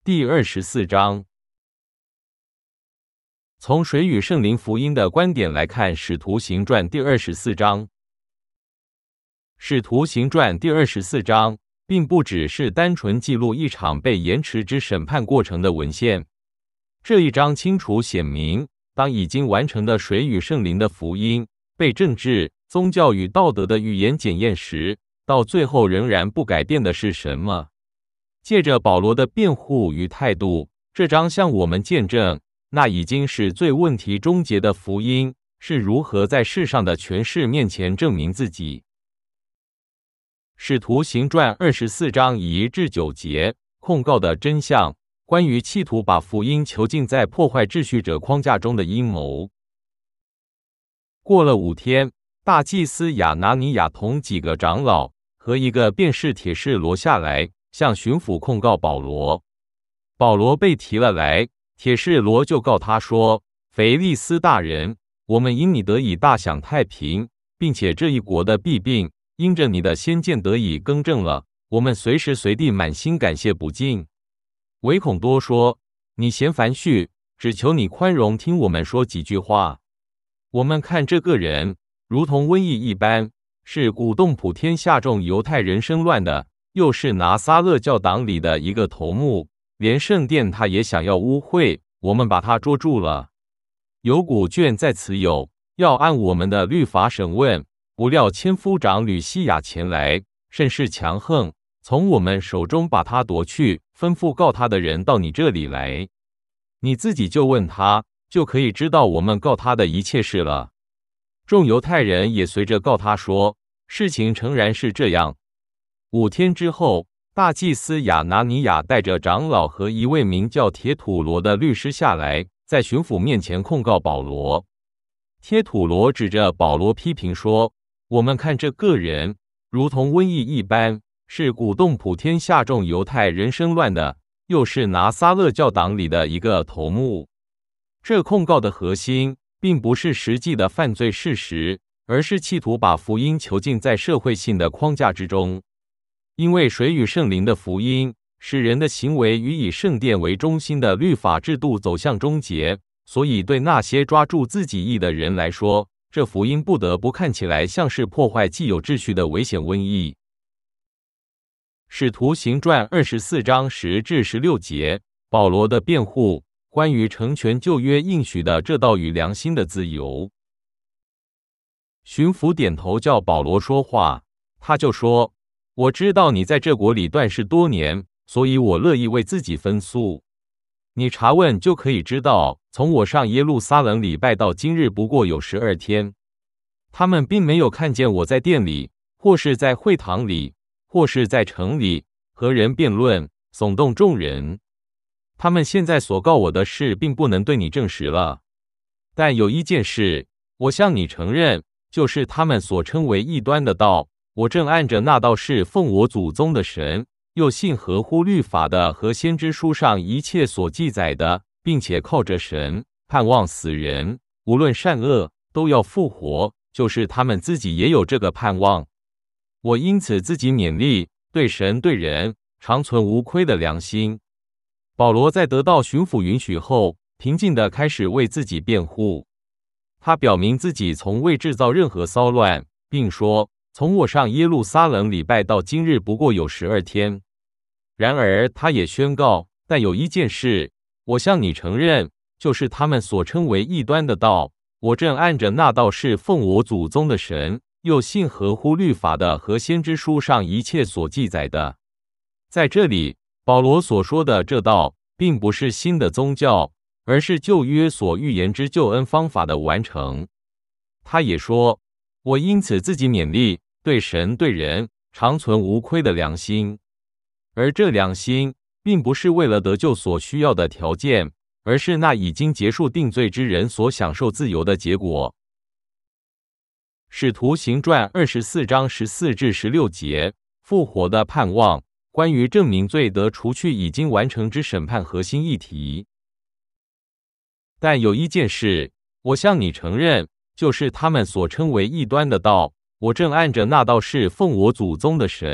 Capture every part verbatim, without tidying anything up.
第二十四章。从水与圣灵福音的观点来看，《使徒行传》第二十四章，《使徒行传》第二十四章并不只是单纯记录一场被延迟之审判过程的文献。这一章清楚显明，当已经完成的水与圣灵的福音被政治、宗教与道德的语言检验时，到最后仍然不改变的是什么？借着保罗的辩护与态度，这章向我们见证，那已经是最问题终结的福音是如何在世上的权势面前证明自己。使徒行传二十四章一至九节，控告的真相，关于企图把福音囚禁在破坏秩序者框架中的阴谋。过了五天，大祭司亚拿尼亚同几个长老和一个辩士铁士罗下来，向巡抚控告保罗。保罗被提了来，铁士罗就告他说：“腓力斯大人，我们因你得以大享太平，并且这一国的弊病因着你的先见得以更正了，我们随时随地满心感谢不尽。唯恐多说，你嫌繁絮，只求你宽容，听我们说几句话。我们看这个人如同瘟疫一般，是鼓动普天下众犹太人生乱的，又是拿撒勒教党里的一个头目，连圣殿他也想要污秽，我们把他捉住了。有古卷在此有，要按我们的律法审问，不料千夫长吕西亚前来，甚是强横，从我们手中把他夺去，吩咐告他的人到你这里来，你自己就问他，就可以知道我们告他的一切事了。众犹太人也随着告他说，事情诚然是这样。五天之后，大祭司亚拿尼亚带着长老和一位名叫铁土罗的律师下来，在巡抚面前控告保罗。铁土罗指着保罗批评说，我们看这个人如同瘟疫一般，是鼓动普天下众犹太人生乱的，又是拿撒勒教党里的一个头目。这控告的核心并不是实际的犯罪事实，而是企图把福音囚禁在社会性的框架之中。因为水与圣灵的福音使人的行为与以圣殿为中心的律法制度走向终结，所以对那些抓住自己意的人来说，这福音不得不看起来像是破坏既有秩序的危险瘟疫。使徒行传二十四章十至十六节，保罗的辩护，关于成全旧约应许的这道与良心的自由。巡抚点头叫保罗说话，他就说，我知道你在这国里断事多年，所以我乐意为自己分诉。你查问就可以知道，从我上耶路撒冷礼拜到今日不过有十二天，他们并没有看见我在殿里，或是在会堂里，或是在城里和人辩论，耸动众人。他们现在所告我的事并不能对你证实了。但有一件事，我向你承认，就是他们所称为异端的道，我正按着那道是奉我祖宗的神，又信合乎律法的和先知书上一切所记载的，并且靠着神盼望死人无论善恶都要复活，就是他们自己也有这个盼望。我因此自己勉励，对神对人常存无亏的良心。保罗在得到巡抚允许后，平静地开始为自己辩护。他表明自己从未制造任何骚乱，并说，从我上耶路撒冷礼拜到今日不过有十二天。然而他也宣告，但有一件事，我向你承认，就是他们所称为异端的道，我正按着那道是奉我祖宗的神，又信合乎律法的和先知书上一切所记载的。在这里，保罗所说的这道，并不是新的宗教，而是旧约所预言之救恩方法的完成。他也说，我因此自己勉励，对神对人常存无亏的良心。而这良心并不是为了得救所需要的条件，而是那已经结束定罪之人所享受自由的结果。使徒行传二十四章十四至十六节，复活的盼望，关于证明罪得除去已经完成之审判核心议题。但有一件事，我向你承认，就是他们所称为异端的道，我正按着那道是奉我祖宗的神，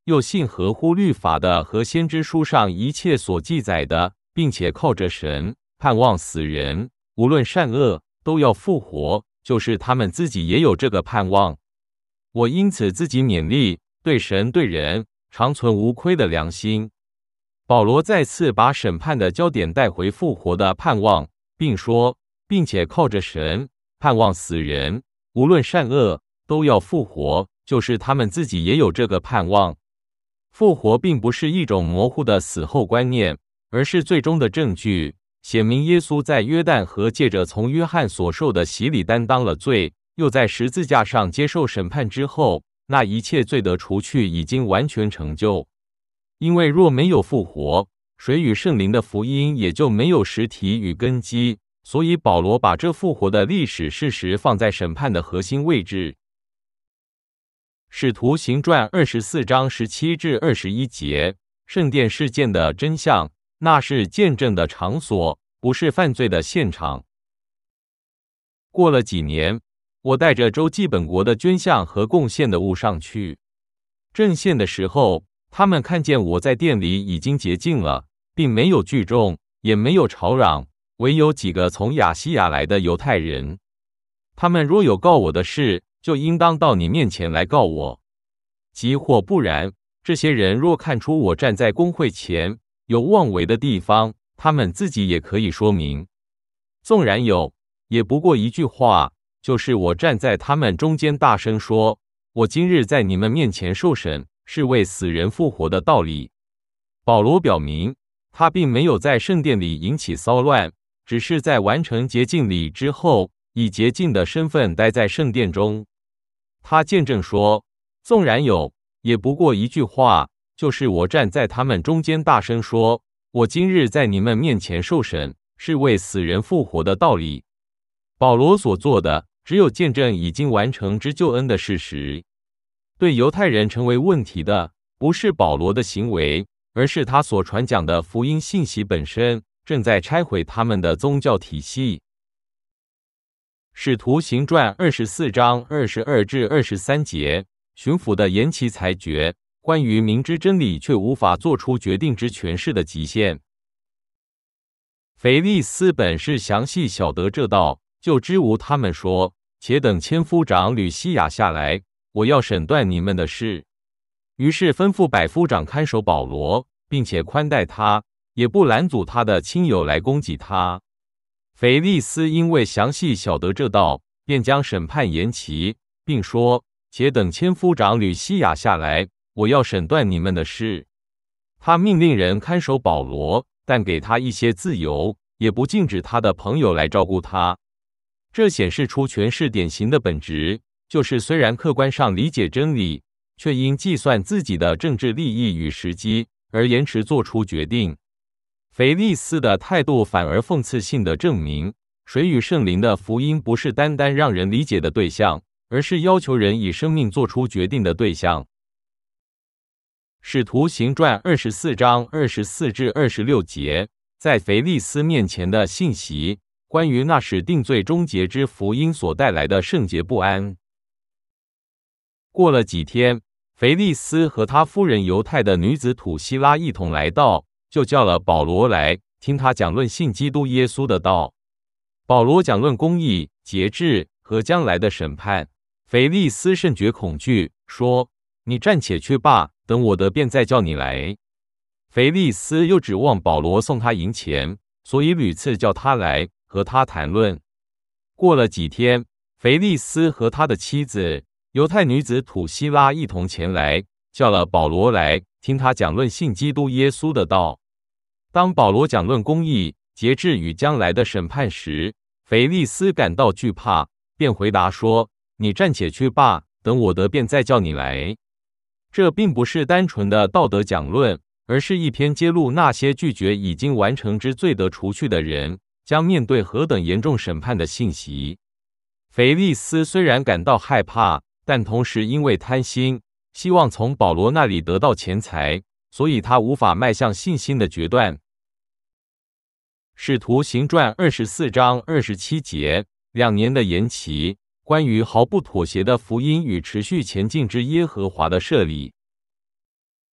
又信合乎律法的和先知书上一切所记载的，并且靠着神盼望死人，无论善恶，都要复活，就是他们自己也有这个盼望。我因此自己勉励，对神对人常存无亏的良心。保罗再次把审判的焦点带回复活的盼望，并说，并且靠着神盼望死人，无论善恶，都要复活，就是他们自己也有这个盼望。复活并不是一种模糊的死后观念，而是最终的证据，显明耶稣在约旦河借着从约翰所受的洗礼担当了罪，又在十字架上接受审判之后，那一切罪得除去已经完全成就。因为若没有复活，水与圣灵的福音也就没有实体与根基，所以保罗把这复活的历史事实放在审判的核心位置。使徒行传二十四章十七至二十一节，圣殿事件的真相，那是见证的场所，不是犯罪的现场。过了几年，我带着周济本国的捐项和贡献的物上去，正献的时候，他们看见我在店里已经洁净了，并没有聚众，也没有吵嚷，唯有几个从亚细亚来的犹太人。他们若有告我的事，就应当到你面前来告我。即或不然，这些人若看出我站在公会前有妄为的地方，他们自己也可以说明。纵然有，也不过一句话，就是我站在他们中间大声说，我今日在你们面前受审，是为死人复活的道理。保罗表明，他并没有在圣殿里引起骚乱，只是在完成洁净礼之后，以洁净的身份待在圣殿中。他见证说，纵然有，也不过一句话，就是我站在他们中间大声说，我今日在你们面前受审，是为死人复活的道理。保罗所做的，只有见证已经完成之救恩的事实。对犹太人成为问题的，不是保罗的行为，而是他所传讲的福音信息本身，正在拆毁他们的宗教体系。使徒行传二十四章二十二至二十三节，巡抚的延期裁决，关于明知真理却无法做出决定之权势的极限。腓力斯本是详细晓得这道，就知无他们说，且等千夫长吕西亚下来，我要审断你们的事。于是吩咐百夫长看守保罗，并且宽待他，也不拦阻他的亲友来攻击他。腓力斯因为详细晓得这道，便将审判延期，并说，且等千夫长吕西亚下来，我要审断你们的事。他命令人看守保罗，但给他一些自由，也不禁止他的朋友来照顾他。这显示出权势典型的本质，就是虽然客观上理解真理，却因计算自己的政治利益与时机，而延迟做出决定。腓力斯的态度反而讽刺性地证明，水与圣灵的福音不是单单让人理解的对象，而是要求人以生命做出决定的对象。使徒行传二十四章二十四至二十六节，在腓力斯面前的信息，关于那使定罪终结之福音所带来的圣洁不安。过了几天，腓力斯和他夫人犹太的女子土希拉一同来到，就叫了保罗来，听他讲论信基督耶稣的道。保罗讲论公义、节制和将来的审判。腓力斯甚觉恐惧，说，你暂且去罢，等我得便再叫你来。腓力斯又指望保罗送他银钱，所以屡次叫他来，和他谈论。过了几天，腓力斯和他的妻子犹太女子土希拉一同前来，叫了保罗来，听他讲论信基督耶稣的道。当保罗讲论公义、节制与将来的审判时，腓力斯感到惧怕，便回答说，你暂且去罢，等我得便再叫你来。这并不是单纯的道德讲论，而是一篇揭露那些拒绝已经完成之罪得除去的人将面对何等严重审判的信息。腓力斯虽然感到害怕，但同时因为贪心，希望从保罗那里得到钱财，所以他无法迈向信心的决断。使徒行传二十四章二十七节，两年的延期，关于毫不妥协的福音与持续前进之耶和华的设立。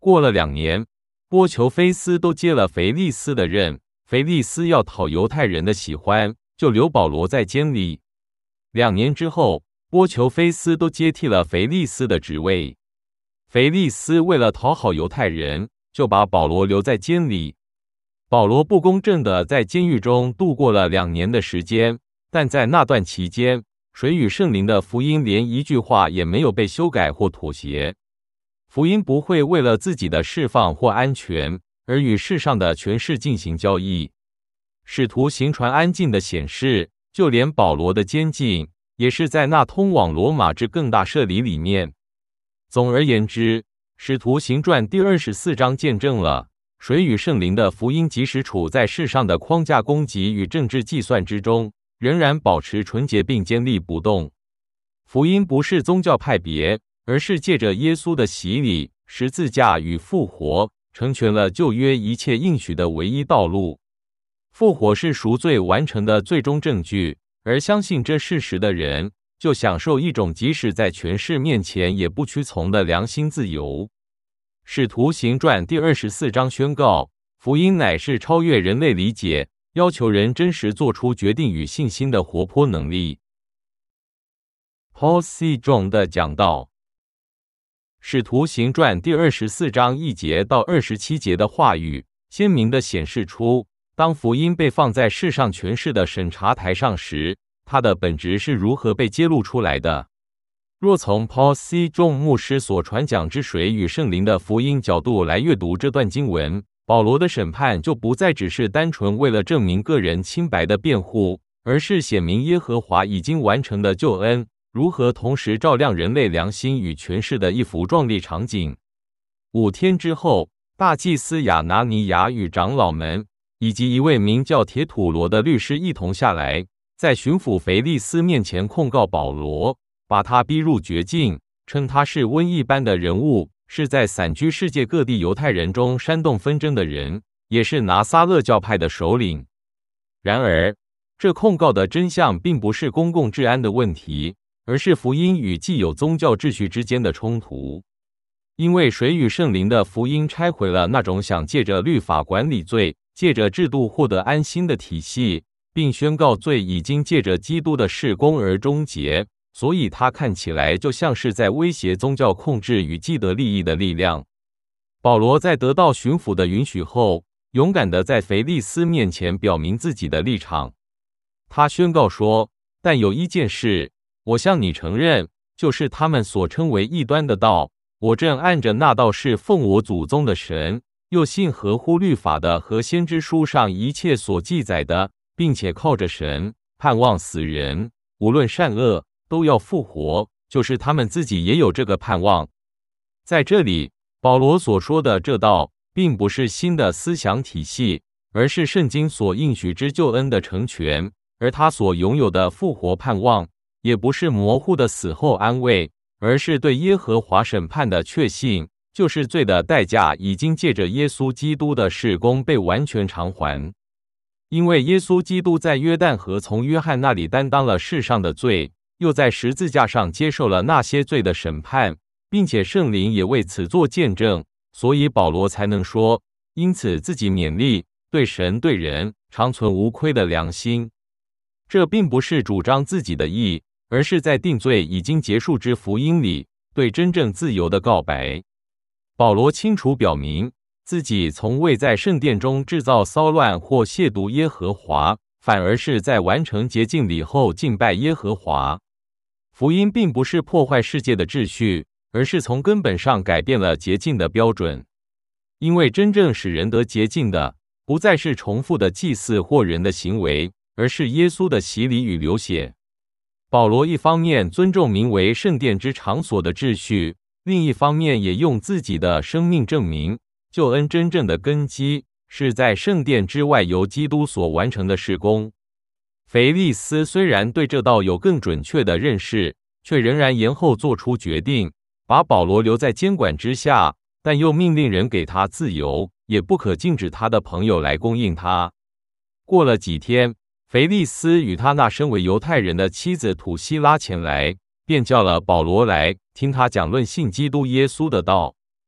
过了两年，波求菲斯都接了腓利斯的任。腓利斯要讨犹太人的喜欢，就留保罗在监里。两年之后，波求菲斯都接替了腓利斯的职位。腓利斯为了讨好犹太人，就把保罗留在监里。保罗不公正地在监狱中度过了两年的时间，但在那段期间，水与圣灵的福音连一句话也没有被修改或妥协。福音不会为了自己的释放或安全而与世上的权势进行交易。使徒行传安静地显示，就连保罗的监禁也是在那通往罗马之更大社里里面。总而言之，使徒行传第二十四章见证了水与圣灵的福音，即使处在世上的框架攻击与政治计算之中，仍然保持纯洁并坚立不动。福音不是宗教派别，而是借着耶稣的洗礼、十字架与复活，成全了旧约一切应许的唯一道路。复活是赎罪完成的最终证据，而相信这事实的人，就享受一种即使在权势面前也不屈从的良心自由。使徒行传第二十四章宣告，福音乃是超越人类理解，要求人真实做出决定与信心的活泼能力。Paul C. John 的讲道，使徒行传第二十四章一节到二十七节的话语，鲜明地显示出，当福音被放在世上权势的审查台上时，它的本质是如何被揭露出来的。若从 Paul C. John 牧师所传讲之水与圣灵的福音角度来阅读这段经文，保罗的审判就不再只是单纯为了证明个人清白的辩护，而是显明耶和华已经完成的救恩如何同时照亮人类良心与权势的一幅壮丽场景。五天之后，大祭司亚拿尼亚与长老们以及一位名叫铁土罗的律师一同下来，在巡抚腓利斯面前控告保罗，把他逼入绝境，称他是瘟疫般的人物，是在散居世界各地犹太人中煽动纷争的人，也是拿撒勒教派的首领。然而，这控告的真相并不是公共治安的问题，而是福音与既有宗教秩序之间的冲突。因为水与圣灵的福音拆毁了那种想借着律法管理罪、借着制度获得安心的体系，并宣告罪已经借着基督的事工而终结，所以它看起来就像是在威胁宗教控制与既得利益的力量。保罗在得到巡抚的允许后，勇敢地在腓利斯面前表明自己的立场。他宣告说，但有一件事，我向你承认，就是他们所称为异端的道，我正按着那道是奉我祖宗的神，又信合乎律法的和先知书上一切所记载的，并且靠着神盼望死人，无论善恶，都要复活，就是他们自己也有这个盼望。在这里，保罗所说的这道，并不是新的思想体系，而是圣经所应许之救恩的成全，而他所拥有的复活盼望，也不是模糊的死后安慰，而是对耶和华审判的确信，就是罪的代价已经借着耶稣基督的事工被完全偿还。因为耶稣基督在约旦河从约翰那里担当了世上的罪，又在十字架上接受了那些罪的审判，并且圣灵也为此做见证，所以保罗才能说，因此自己勉励，对神对人常存无亏的良心。这并不是主张自己的义，而是在定罪已经结束之福音里对真正自由的告白。保罗清楚表明，自己从未在圣殿中制造骚乱或亵渎耶和华，反而是在完成洁净礼后敬拜耶和华。福音并不是破坏世界的秩序，而是从根本上改变了洁净的标准。因为真正使人得洁净的，不再是重复的祭祀或人的行为，而是耶稣的洗礼与流血。保罗一方面尊重名为圣殿之场所的秩序，另一方面也用自己的生命证明，救恩真正的根基是在圣殿之外由基督所完成的事工。腓利斯虽然对这道有更准确的认识，却仍然延后做出决定，把保罗留在监管之下，但又命令人给他自由，也不可禁止他的朋友来供应他。过了几天，腓利斯与他那身为犹太人的妻子土西拉前来，便叫了保罗来，听他讲论信基督耶稣的道。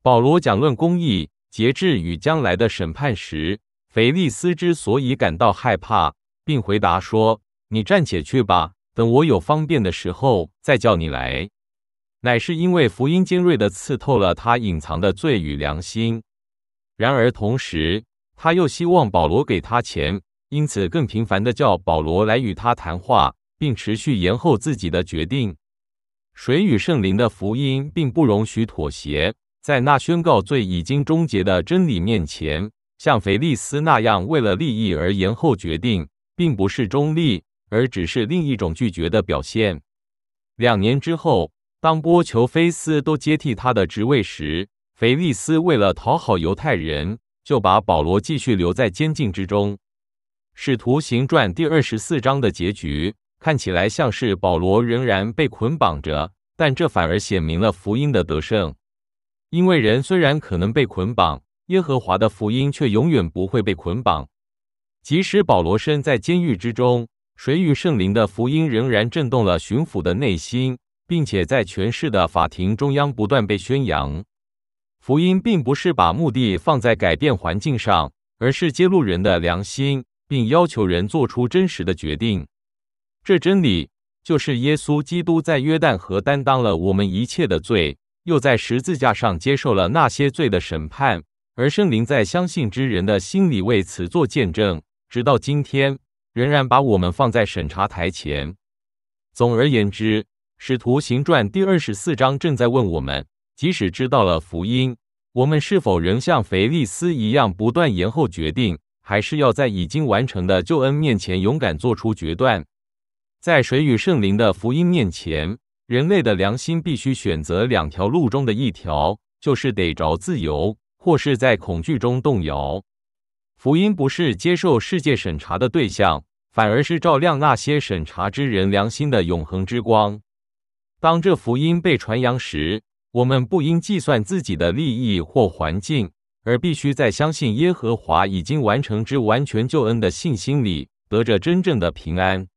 保罗讲论公义、节制与将来的审判时，腓利斯之所以感到害怕，并回答说：“你暂且去吧，等我有方便的时候再叫你来。”乃是因为福音尖锐地刺透了他隐藏的罪与良心。然而同时，他又希望保罗给他钱，因此更频繁地叫保罗来与他谈话，并持续延后自己的决定。水与圣灵的福音并不容许妥协，在那宣告罪已经终结的真理面前，像腓利斯那样为了利益而延后决定，并不是中立，而只是另一种拒绝的表现。两年之后，当波求菲斯都接替他的职位时，腓利斯为了讨好犹太人，就把保罗继续留在监禁之中。使徒行传第二十四章的结局看起来像是保罗仍然被捆绑着，但这反而显明了福音的得胜。因为人虽然可能被捆绑，耶和华的福音却永远不会被捆绑。即使保罗身在监狱之中，水与圣灵的福音仍然震动了巡抚的内心，并且在全市的法庭中央不断被宣扬。福音并不是把目的放在改变环境上，而是揭露人的良心，并要求人做出真实的决定。这真理就是耶稣基督在约旦河担当了我们一切的罪，又在十字架上接受了那些罪的审判，而圣灵在相信之人的心里为此做见证，直到今天仍然把我们放在审查台前。总而言之，使徒行传第二十四章正在问我们，即使知道了福音，我们是否仍像腓利斯一样不断延后决定，还是要在已经完成的救恩面前勇敢做出决断？在水与圣灵的福音面前，人类的良心必须选择两条路中的一条，就是得着自由，或是在恐惧中动摇。福音不是接受世界审查的对象，反而是照亮那些审查之人良心的永恒之光。当这福音被传扬时，我们不应计算自己的利益或环境，而必须在相信耶和华已经完成之完全救恩的信心里，得着真正的平安。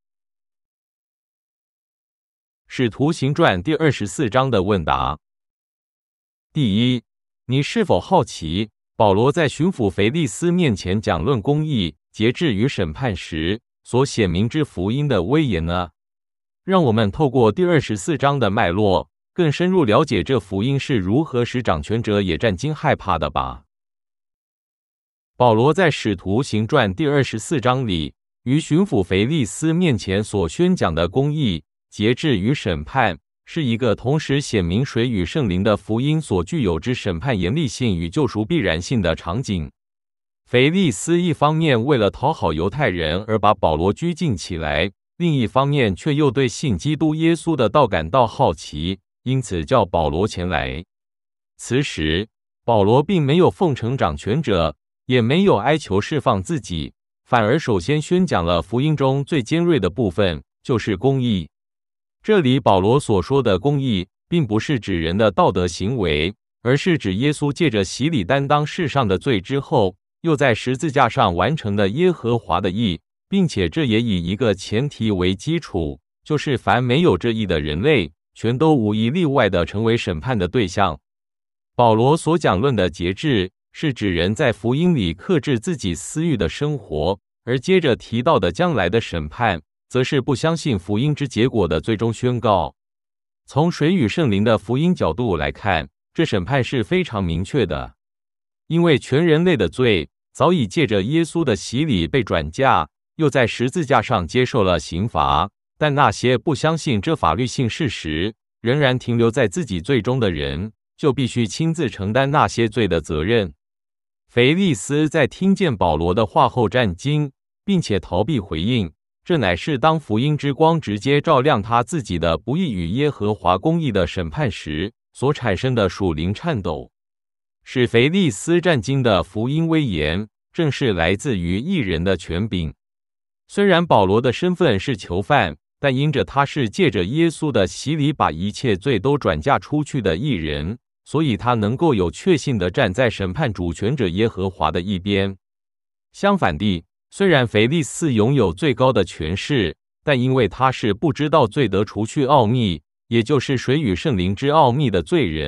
使徒行传第二十四章的问答。第一，你是否好奇保罗在巡抚腓利斯面前讲论公义、节制与审判时所显明之福音的威严呢？让我们透过第二十四章的脉络，更深入了解这福音是如何使掌权者也战惊害怕的吧。保罗在使徒行传第二十四章里，于巡抚腓利斯面前所宣讲的公义、节制与审判，是一个同时显明水与圣灵的福音所具有之审判严厉性与救赎必然性的场景。腓利斯一方面为了讨好犹太人而把保罗拘禁起来，另一方面却又对信基督耶稣的道感到好奇，因此叫保罗前来。此时，保罗并没有奉承掌权者，也没有哀求释放自己，反而首先宣讲了福音中最尖锐的部分，就是公义。这里保罗所说的公义，并不是指人的道德行为，而是指耶稣借着洗礼担当世上的罪之后，又在十字架上完成的耶和华的义，并且这也以一个前提为基础，就是凡没有这义的人类，全都无一例外地成为审判的对象。保罗所讲论的节制，是指人在福音里克制自己私欲的生活，而接着提到的将来的审判，则是不相信福音之结果的最终宣告。从水与圣灵的福音角度来看，这审判是非常明确的，因为全人类的罪早已借着耶稣的洗礼被转嫁，又在十字架上接受了刑罚，但那些不相信这法律性事实，仍然停留在自己罪中的人，就必须亲自承担那些罪的责任。腓利斯在听见保罗的话后战惊，并且逃避回应，这乃是当福音之光直接照亮他自己的不义与耶和华公义的审判时所产生的属灵颤抖。使腓利斯战惊的福音威严，正是来自于义人的权柄。虽然保罗的身份是囚犯，但因着他是借着耶稣的洗礼把一切罪都转嫁出去的义人，所以他能够有确信地站在审判主权者耶和华的一边。相反地，虽然腓利斯拥有最高的权势，但因为他是不知道罪得除去奥秘，也就是水与圣灵之奥秘的罪人，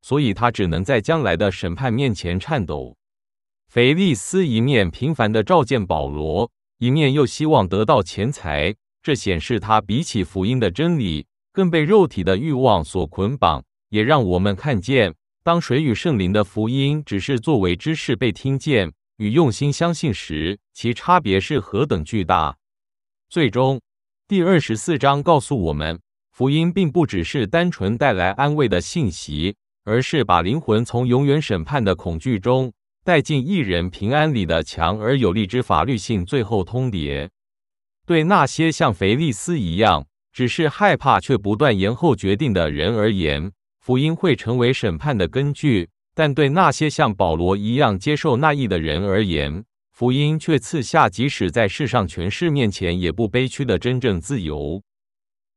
所以他只能在将来的审判面前颤抖。腓力斯一面频繁地召见保罗，一面又希望得到钱财，这显示他比起福音的真理，更被肉体的欲望所捆绑，也让我们看见，当水与圣灵的福音只是作为知识被听见，与用心相信时，其差别是何等巨大。最终，第二十四章告诉我们，福音并不只是单纯带来安慰的信息，而是把灵魂从永远审判的恐惧中带进一人平安里的强而有力之法律性最后通牒。对那些像腓力斯一样只是害怕却不断延后决定的人而言，福音会成为审判的根据，但对那些像保罗一样接受那义的人而言，福音却赐下即使在世上权势面前也不悲屈的真正自由。